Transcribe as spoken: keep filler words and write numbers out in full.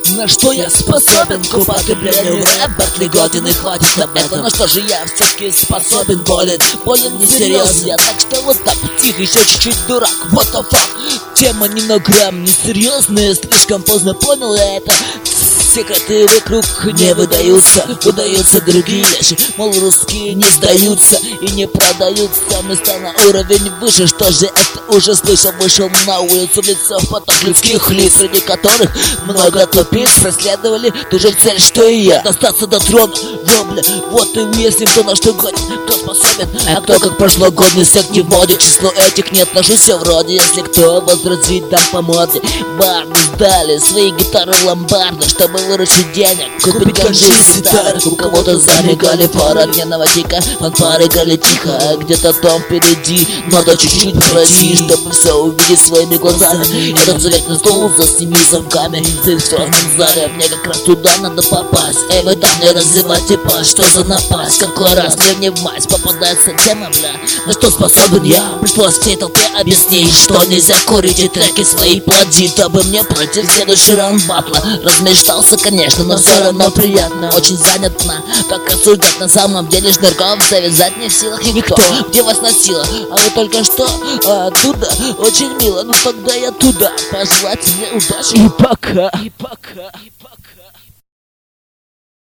На что я способен к употреблению рэп, годин и хватит об этом. На что же я все-таки способен, болен, болен несерьезно я. Так что вот так, тихо, еще чуть-чуть дурак, what the fuck. Тема ни на грамм несерьезная, слишком поздно понял я это. Секреты вокруг не выдаются, выдаются другие лишь. Мол, русские не сдаются и не продаются. Места на уровень выше, что же это уже слышал. Вышел на улицу, в лицо в поток людских лиц, среди которых много тупиц преследовали ту же цель, что и я. Достаться до трона, вобля, вот и если кто на что годен, кто способен, а кто как прошлогодний сек не вводит. Число этих не отношусь я вроде, если кто возразит, дам по моде. Барды сдали свои гитары в ломбарды, чтобы выручить денег, купить ганжу и гитары. У кого-то замигали фары огненного тика, фанфары играли тихо, а где-то там впереди надо чуть-чуть пройти, чтобы все увидеть своими глазами. Этот заветный стол за семи замками, в звездном зале, мне как раз туда надо попасть. Эй, вы там не развивайте пас, что за напасть? Какой раз мне не в мать попадается тема, бля. На что способен я? Пришлось всей толпе объяснить, что нельзя курить и треки свои плодить, дабы мне пройти в следующий раунд батла. Размечтался, конечно, но все равно приятно, очень занятно. Как рассуждать на самом деле, шнурков завязать не в силах никто. Где вас носило? А вы только что а, оттуда? Очень мило, ну тогда я туда. Пожелать мне удачи и пока. И пока. И пока.